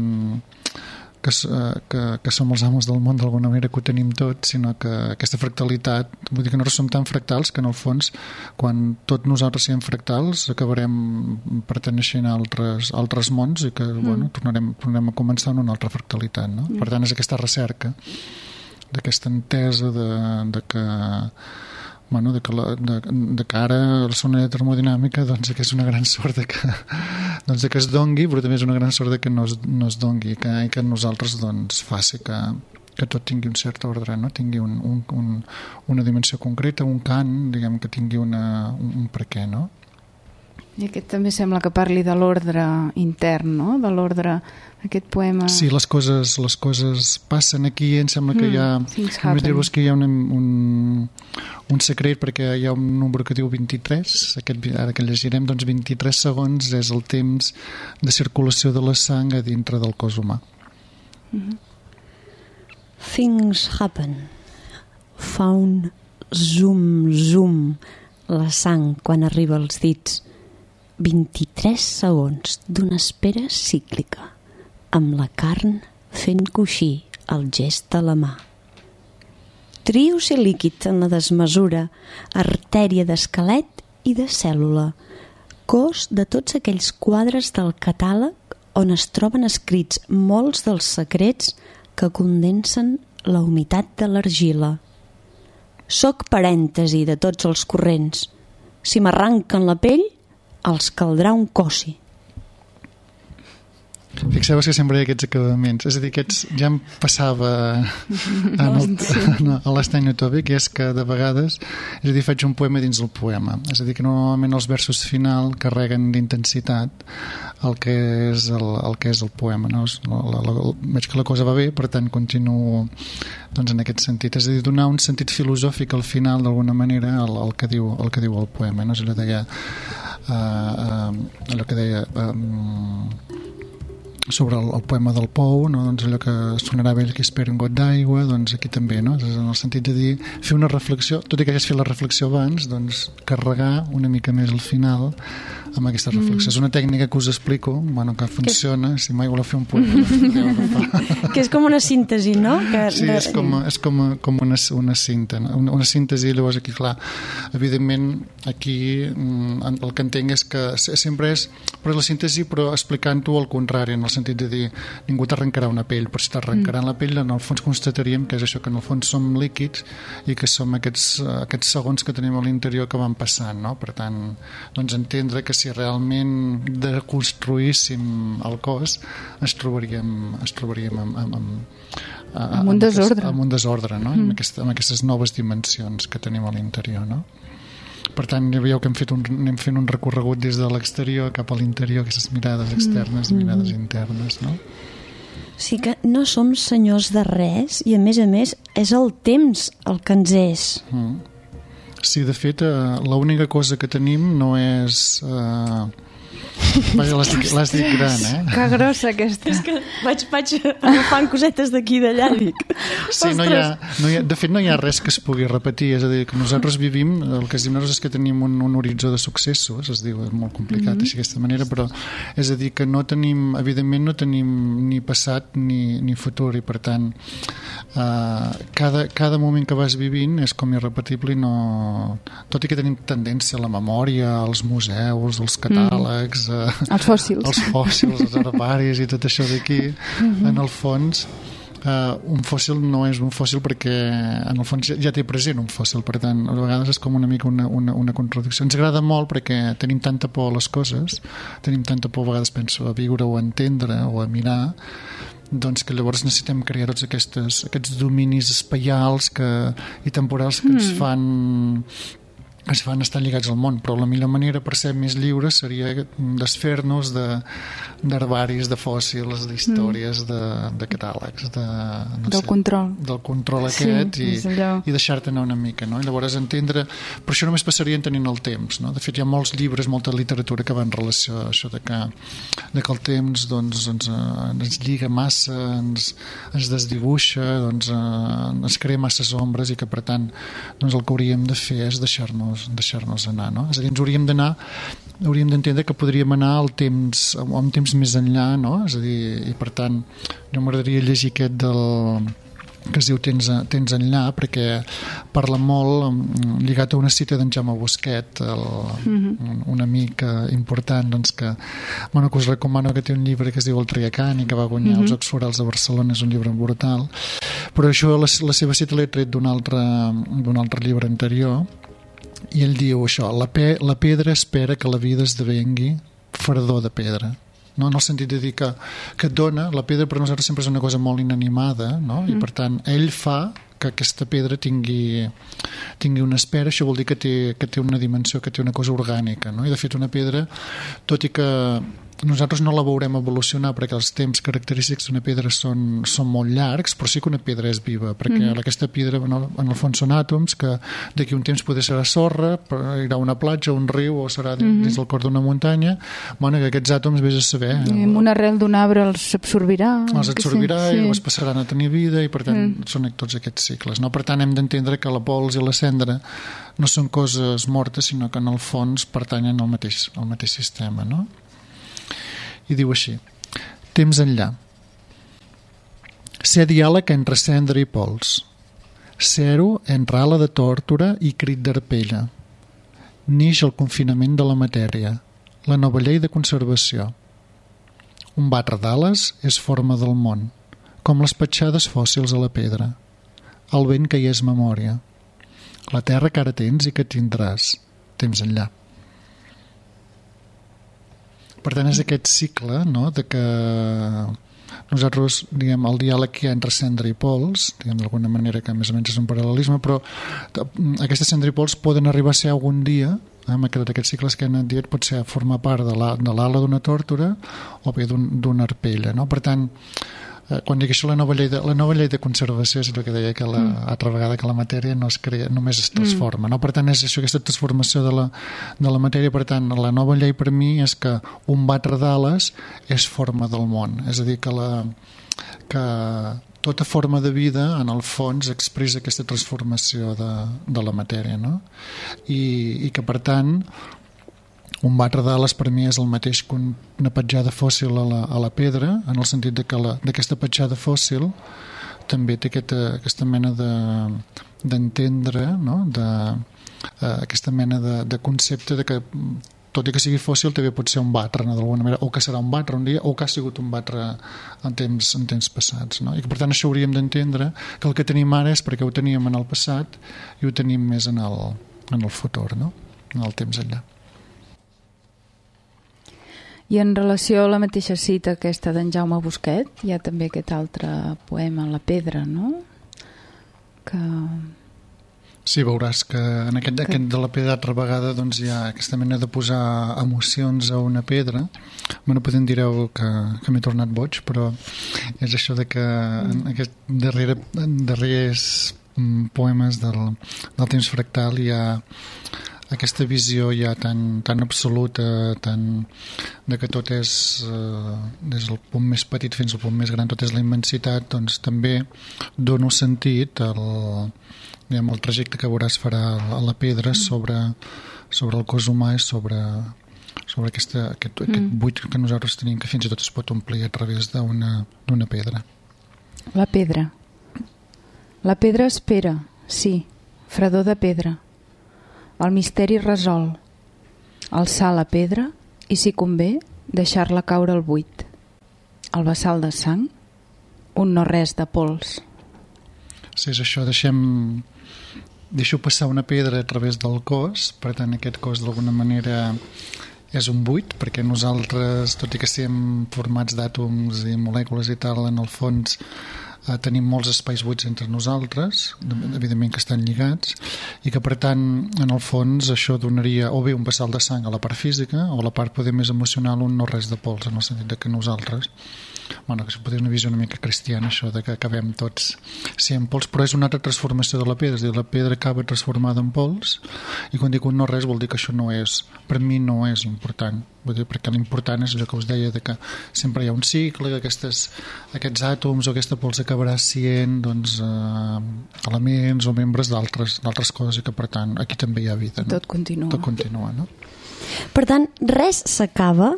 que som els amos del món d'alguna manera, que ho tenim tot, sinó que aquesta fractalitat, vull dir que nosaltres som tan fractals que en el fons quan tots nosaltres siguem fractals acabarem perteneixent a altres mons i que bueno, tornarem a començar en una altra fractalitat, no? Per tant, és aquesta recerca d'aquesta entesa de que bueno, de que ara la zona termodinàmica doncs, que és una gran sort de que es dongui, però també és una gran sort de que no es dongui, i que nosaltres doncs, faci que tot tingui un cert ordre, no? Tingui una dimensió concreta, un cant, diguem, que tingui un per què, no? I aquest també sembla que parli de l'ordre intern, no? De l'ordre, aquest poema... Sí, les coses passen aquí, em sembla que hi ha... Només dir-vos que hi ha un secret, perquè hi ha un número que diu 23, ara que llegirem, doncs 23 segons és el temps de circulació de la sang a dintre del cos humà. Things happen. Fa un zoom la sang quan arriba als dits. 23 segons d'una espera cíclica, amb la carn fent coixí el gest de la mà. Trios i líquid en la desmesura, artèria d'esquelet i de cèl·lula, cos de tots aquells quadres del catàleg on es troben escrits molts dels secrets que condensen la humitat de l'argila. Soc parèntesi de tots els corrents. Si m'arranquen la pell, els caldrà un cossi. Fixeu-vos que sempre hi ha aquests acabaments, és a dir, aquests ja em passava a l'Estany Utòpic, i és que de vegades, és a dir, faig un poema dins del poema, és a dir, que normalment els versos final carreguen d'intensitat el que és el poema, no? Veig que la cosa va bé, per tant continuo doncs, en aquest sentit, és a dir, donar un sentit filosòfic al final d'alguna manera al que diu el poema, no? És allò que deia sobre el poema del Pou, no? Doncs allò que sonarà vell que espera un got d'aigua, doncs aquí també, no? En el sentit de dir, fer una reflexió, tot i que hagués fet la reflexió abans, doncs carregar una mica més al final amb aquesta reflexió. És una tècnica que us explico, bueno, que funciona, si mai voleu fer un poema que és com una síntesi, no? Sí, és com una síntesi. Llavors aquí, clar, evidentment aquí el que entenc és que sempre és la síntesi, però explicant-ho al contrari, en el sentit de dir, ningú t'arrencarà una pell, però si t'arrencaran la pell, en el fons constataríem que és això, que en el fons som líquids i que som aquests segons que tenim a l'interior que van passant, no? Per tant, doncs entendre que si realment deconstruíssim el cos ens trobaríem amb un desordre. Amb un desordre, no? Amb aquestes noves dimensions que tenim a l'interior, no? Per tant, ja veieu que anem fent un recorregut des de l'exterior cap a l'interior, aquestes mirades externes i mirades internes, no? Sí que no som senyors de res i, a més, és el temps el que ens és. Sí, de fet, l'única cosa que tenim no és Vaja, l'has dit gran, eh? Que grossa aquesta. És que vaig agafant cosetes d'aquí i d'allà i dic... Sí, de fet no hi ha res que es pugui repetir, és a dir, que nosaltres vivim, el que es diu nosaltres és que tenim un horitzó de successos, es diu, és molt complicat així d'aquesta manera, però és a dir que no tenim, evidentment no tenim ni passat ni futur, i per tant cada moment que vas vivint és com irrepetible i no... Tot i que tenim tendència a la memòria, als museus, als catàlegs, els fòssils, els herbaris i tot això d'aquí, en el fons un fòssil no és un fòssil perquè en el fons ja té present un fòssil, per tant a vegades és com una mica una contradicció. Ens agrada molt perquè tenim tanta por a les coses, tenim tanta por a vegades, penso, a viure o a entendre o a mirar, doncs que llavors necessitem crear tots aquests dominis espaials i temporals que ens fan estar lligats al món, però la millor manera per ser més lliures seria desfer-nos d'herbaris, de fòssils, d'històries, de catàlegs, del control aquest, i deixar-te anar una mica, no? I llavors entendre, però això només passaria tenint el temps, no? De fet hi ha molts llibres, molta literatura que va en relació a això de que el temps doncs, ens lliga massa, ens desdibuixa, doncs, ens crea masses ombres i que per tant doncs, el que hauríem de fer és deixar-nos anar, no? És a dir, hauríem d'entendre que podríem anar a un temps més enllà, no? És a dir, i per tant jo m'agradaria llegir aquest que es diu Temps enllà, perquè parla molt lligat a una cita d'en Jaume Busquet, un amic important doncs, que us recomano, que té un llibre que es diu El Triacani, que va guanyar els Jocs Florals de Barcelona, és un llibre brutal, però això la seva cita l'he tret d'un altre llibre anterior, i ell diu això: la pedra espera que la vida esdevengui fredor de pedra, no? En el sentit de dir que et dona, la pedra per nosaltres sempre és una cosa molt inanimada, no? I per tant ell fa que aquesta pedra tingui una espera. Això vol dir que té una dimensió, que té una cosa orgànica, no? I de fet una pedra, tot i que nosaltres no la veurem evolucionar perquè els temps característics d'una pedra són molt llargs, però sí que una pedra és viva, perquè aquesta pedra en el fons són àtoms que d'aquí un temps potser serà sorra, irà a una platja, un riu, o serà dins del cor d'una muntanya. Bueno, que aquests àtoms vés a saber. Amb una arrel d'un arbre els absorbirà. I llavors passaran a tenir vida, i per tant són tots aquests cicles, no? Per tant hem d'entendre que la pols i la cendra no són coses mortes, sinó que en el fons pertanyen al mateix sistema, no? I diu així: temps enllà. Ser diàleg entre cendra i pols. Ser-ho entre ala de tórtora i crit d'arpella. Nix el confinament de la matèria, la nova llei de conservació. Un batre d'ales és forma del món, com les petjades fòssils a la pedra. El vent que hi és memòria. La terra que ara tens i que tindràs, temps enllà. Per tant, és aquest cicle, no?, de que nosaltres, diguem, el diàleg que hi ha entre cendra i pols, diguem, d'alguna manera que més o menys és un paral·lelisme, però aquesta cendra i pols poden arribar a ser algun dia, amb aquests cicles que hem dit, pot ser formar part de l'ala d'una tórtora o bé d'una arpella, no? Per tant, quan dic això, la nova llei de conservació és el que deia que altra vegada que la matèria no es crea, només es transforma, no? Per tant, és això, aquesta transformació de la matèria. Per tant, la nova llei per mi és que un batre d'ales és forma del món, és a dir, que tota forma de vida en el fons expressa aquesta transformació de la matèria, no? I que per tant un batre d'ales per mi és el mateix que una petjada fòssil a la pedra, en el sentit de que d'aquesta petjada fòssil també té aquesta mena d'entendre, no? Aquesta mena de concepte de que tot i que sigui fòssil també pot ser un batre, no? D'alguna manera, o que serà un batre un dia o que ha sigut un batre en temps passats, no? I que per tant això hauríem d'entendre que el que tenim ara és perquè ho teníem en el passat i ho tenim més en el futur, no? En el temps enllà. I en relació a la mateixa cita aquesta d'en Jaume Busquet, hi ha també aquest altre poema, La pedra, no? Que... Sí, veuràs que en aquest de la pedra altra vegada doncs, hi ha aquesta mena de posar emocions a una pedra. Bueno, potser em direu que m'he tornat boig, però és això de que en aquests darrers poemes del temps fractal hi ha aquesta visió ja tan absoluta, de que tot és des del punt més petit fins al punt més gran, tot és la immensitat, doncs també dono sentit al trajecte que veuràs farà a la pedra sobre el cos humà i sobre aquest buit que nosaltres tenim, que fins i tot es pot omplir a través d'una pedra. La pedra. La pedra espera, sí, fredor de pedra. El misteri resol. Alçar la pedra i, si convé, deixar-la caure al buit. El bassal de sang, un no res de pols. Sí, és això, deixo passar una pedra a través del cos, per tant aquest cos d'alguna manera és un buit, perquè nosaltres, tot i que siguem formats d'àtoms i molècules i tal, en el fons tenim molts espais buits entre nosaltres, evidentment que estan lligats, i que per tant en el fons això donaria o bé un vessal de sang a la part física o a la part poder més emocional un no res de pols, en el sentit de que nosaltres, bueno, que potser és una visió una mica cristiana, això de que acabem tots sent pols, però és una altra transformació de la pedra, és a dir, la pedra acaba transformada en pols, i quan dic un no res vol dir que això no és, per mi no és important, vull dir, perquè l'important és allò que us deia, de que sempre hi ha un cicle, que aquests àtoms o aquesta pols acabarà sent doncs, elements o membres d'altres coses, i que per tant aquí també hi ha vida, no? Tot continua, no? Per tant, res s'acaba,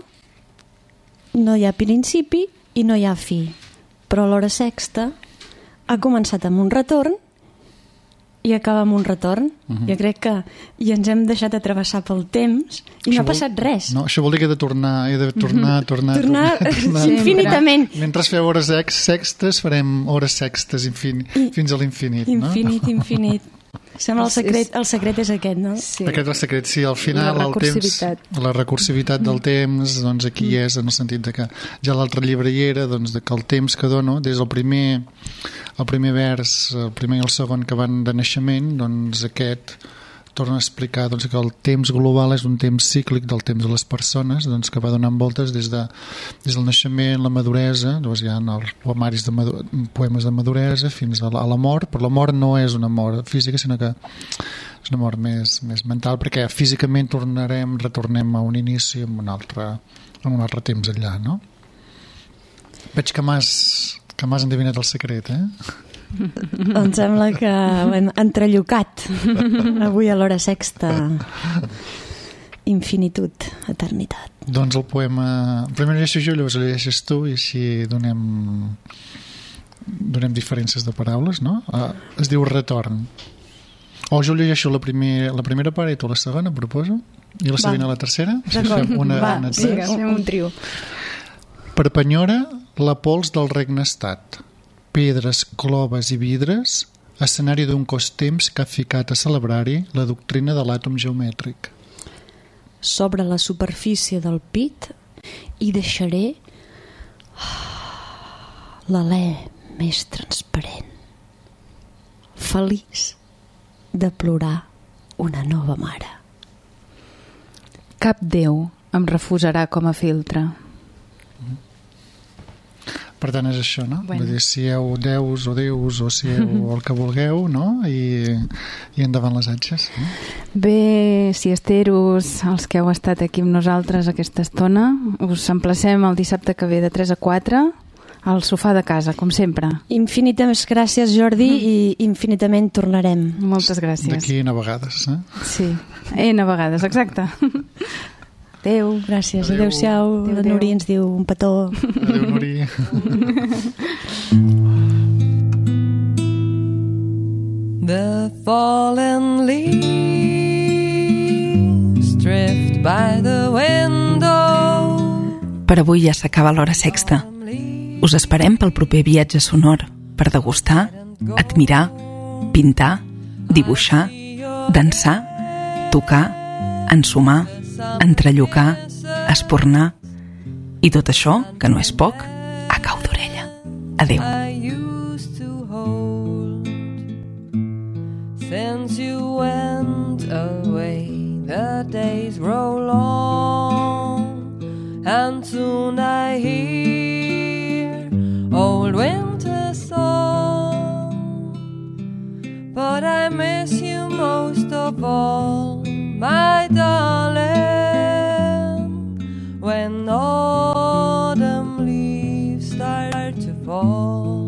no hi ha principi i no hi ha fi, però l'hora sexta ha començat amb un retorn i acaba amb un retorn. Jo crec que i ens hem deixat atravessar pel temps i no ha passat res. No, això vol dir que he de tornar infinitament. Mentre feu hores sextes farem hores sextes fins a l'infinit, no? Infinit. Sembla el secret és aquest, no? Sí. Aquest és el secret, sí, al final la recursivitat del temps, doncs aquí és en el sentit de que ja l'altre llibre hi era, doncs de que el temps que dono des del primer vers, el primer i el segon que van de naixement, doncs aquest torna a explicar doncs, que el temps global és un temps cíclic del temps de les persones, doncs, que va donant voltes des del naixement, la maduresa, doncs hi ha els poemes de maduresa fins a la mort, però la mort no és una mort física, sinó que és una mort més mental, perquè físicament retornem a un inici en un altre temps enllà, no? Veig que m'has endevinat el secret, Em sembla que hem entrellocat avui a l'hora sexta infinitud, eternitat. Doncs el poema primer llegeixo jo, llavors el llegeixes tu i així donem diferències de paraules, no? Es diu retorn. O jo llegeixo la primera part i tu la segona, proposo, i la següent a la tercera. D'acord, fem un trio. Per penyora la pols del regne-estat, pedres, cloves i vidres, escenari d'un cos-temps que ha ficat a celebrar-hi la doctrina de l'àtom geomètric. Sobre la superfície del pit hi deixaré l'alè més transparent, feliç de plorar una nova mare. Cap Déu em refusarà com a filtre. Per tant és això, no? Vull dir, si heu déus o si heu el que vulgueu, no? I endavant les atxes. Bé, siesteros, els que heu estat aquí amb nosaltres aquesta estona, us emplacem el dissabte que ve de 3 a 4 al sofà de casa, com sempre. Infinites gràcies, Jordi, i infinitament tornarem. Moltes gràcies. D'aquí N vegades, Sí, N vegades, exacte. Adéu, gràcies. Adéu-siau. La Núria ens diu un petó. Adéu, Núria. The fallen leaves drift by the window. Per avui ja s'acaba l'hora sexta. Us esperem pel proper viatge sonor per degustar, admirar, pintar, dibuixar, dansar, tocar, ensumar, entrellocar, espornar i tot això, que no és poc, a cau d'orella. Adéu. Since you went away, the days grow long, and soon I hear old winter song, but I miss you most of all, my fall.